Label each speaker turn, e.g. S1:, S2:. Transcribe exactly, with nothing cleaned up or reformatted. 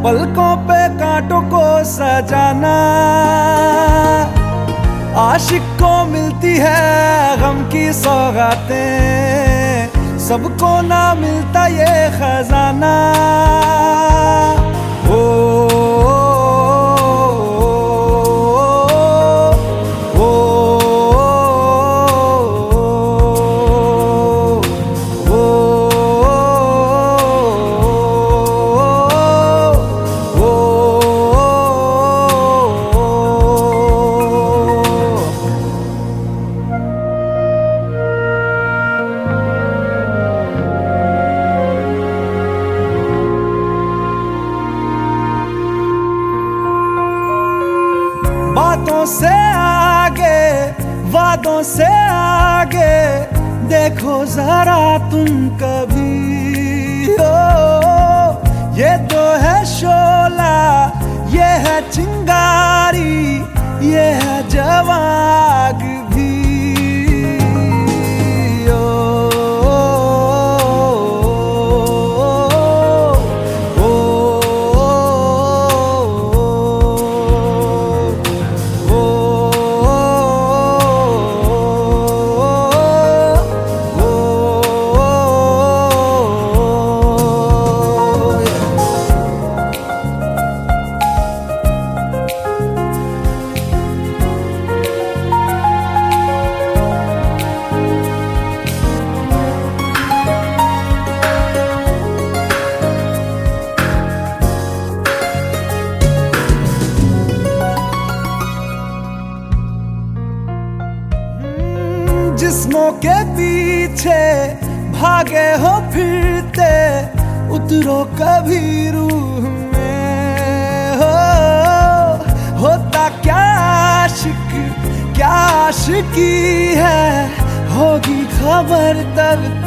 S1: पलकों पे कांटों को सजाना, आशिक को मिलती है गम की सौगातें, सबको ना मिलता ये खजाना। ओ, ओ, ओ, बातों से आगे, वादों से आगे, देखो जरा तुम कभी। हो ये तो है शोला, ये है चिंगारी, ये है जवाग भी। जिस्मों के पीछे भागे हो फिरते, उतरो कभी रूह में। हो होता क्या आशिक, क्या आशिकी है, होगी खबर तब